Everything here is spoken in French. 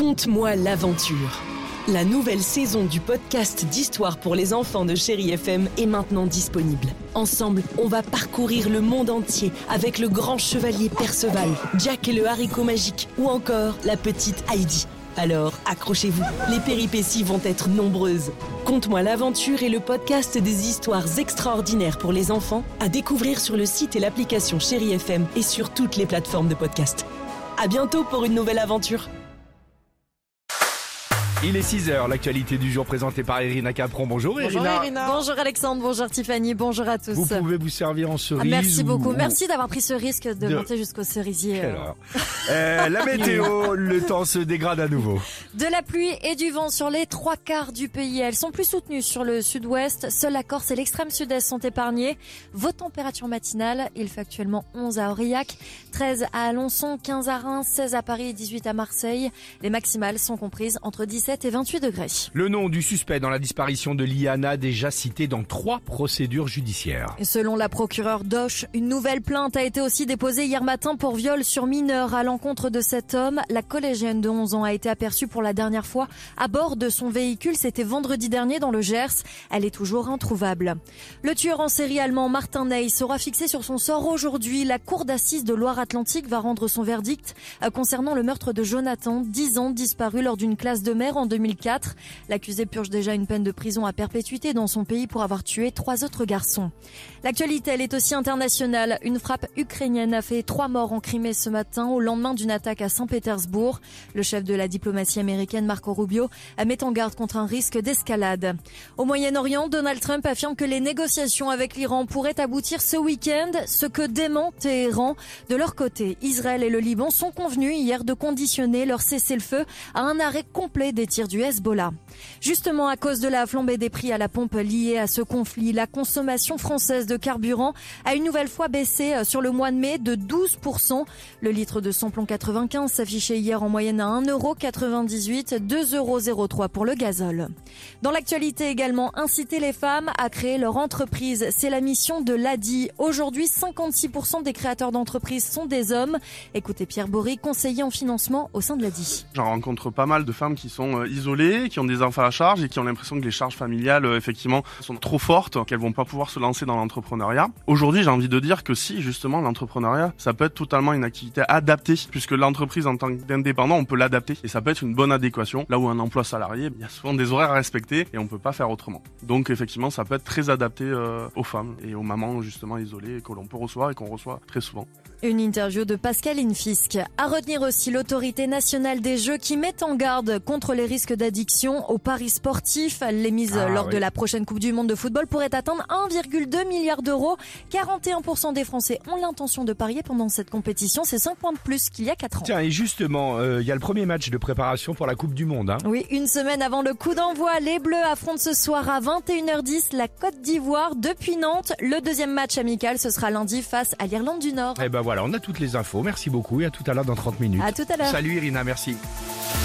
Conte-moi l'aventure. La nouvelle saison du podcast d'histoire pour les enfants de Chéri FM est maintenant disponible. Ensemble, on va parcourir le monde entier avec le grand chevalier Perceval, Jack et le haricot magique ou encore la petite Heidi. Alors, accrochez-vous, les péripéties vont être nombreuses. Conte-moi l'aventure est le podcast des histoires extraordinaires pour les enfants à découvrir sur le site et l'application Chéri FM et sur toutes les plateformes de podcast. À bientôt pour une nouvelle aventure. Il est 6h, l'actualité du jour présentée par Irina Capron. Bonjour Irina. Bonjour Alexandre, bonjour Tiffany, bonjour à tous. Vous pouvez vous servir en cerise. Merci beaucoup, merci d'avoir pris ce risque de monter jusqu'au cerisier. La météo, le temps se dégrade à nouveau. De la pluie et du vent sur les 3/4 du pays. Elles sont plus soutenues sur le sud-ouest. Seule la Corse et l'extrême sud-est sont épargnés. Vos températures matinales, il fait actuellement 11 à Aurillac, 13 à Alençon, 15 à Reims, 16 à Paris et 18 à Marseille. Les maximales sont comprises entre 17 et 28 degrés. Le nom du suspect dans la disparition de Liana, déjà cité dans 3 procédures judiciaires. Et selon la procureure d'Auch, une nouvelle plainte a été aussi déposée hier matin pour viol sur mineur à l'encontre de cet homme. La collégienne de 11 ans a été aperçue pour la dernière fois à bord de son véhicule. C'était vendredi dernier dans le Gers. Elle est toujours introuvable. Le tueur en série allemand Martin Ney sera fixé sur son sort aujourd'hui. La cour d'assises de Loire-Atlantique va rendre son verdict concernant le meurtre de Jonathan, 10 ans, disparu lors d'une classe de mer en 2004. L'accusé purge déjà une peine de prison à perpétuité dans son pays pour avoir tué 3 autres garçons. L'actualité, elle est aussi internationale. Une frappe ukrainienne a fait 3 morts en Crimée ce matin au lendemain d'une attaque à Saint-Pétersbourg. Le chef de la diplomatie américaine, Marco Rubio, met en garde contre un risque d'escalade. Au Moyen-Orient, Donald Trump affirme que les négociations avec l'Iran pourraient aboutir ce week-end, ce que dément Téhéran. De leur côté, Israël et le Liban sont convenus hier de conditionner leur cessez-le-feu à un arrêt complet des tirs du Hezbollah. Justement, à cause de la flambée des prix à la pompe liée à ce conflit, la consommation française de carburant a une nouvelle fois baissé sur le mois de mai de 12%. Le litre de samplon 95 s'affichait hier en moyenne à 1,98 €, 2,03 € pour le gazole. Dans l'actualité également, inciter les femmes à créer leur entreprise. C'est la mission de l'ADI. Aujourd'hui, 56% des créateurs d'entreprises sont des hommes. Écoutez Pierre Bory, conseiller en financement au sein de l'ADI. J'en rencontre pas mal de femmes qui sont isolées, qui ont des enfants à charge et qui ont l'impression que les charges familiales, effectivement, sont trop fortes, qu'elles vont pas pouvoir se lancer dans l'entrepreneuriat. Aujourd'hui, j'ai envie de dire que si, justement, l'entrepreneuriat, ça peut être totalement une activité adaptée, puisque l'entreprise en tant qu'indépendant, on peut l'adapter. Et ça peut être une bonne adéquation. Là où un emploi salarié, il y a souvent des horaires à respecter et on peut pas faire autrement. Donc, effectivement, ça peut être très adapté aux femmes et aux mamans, justement, isolées, que l'on peut recevoir et qu'on reçoit très souvent. Une interview de Pascaline Fisk. À retenir aussi l'autorité nationale des jeux qui met en garde contre les risques d'addiction aux paris sportifs. Les mises lors de la prochaine Coupe du Monde de football pourraient atteindre 1,2 milliard d'euros. 41% des Français ont l'intention de parier pendant cette compétition. C'est 5 points de plus qu'il y a 4 ans. Tiens, et justement, il y a le premier match de préparation pour la Coupe du Monde. Oui, une semaine avant le coup d'envoi, les Bleus affrontent ce soir à 21h10 la Côte d'Ivoire depuis Nantes. Le deuxième match amical, ce sera lundi face à l'Irlande du Nord. Et ben voilà, on a toutes les infos. Merci beaucoup et à tout à l'heure dans 30 minutes. À tout à l'heure. Salut Irina, merci.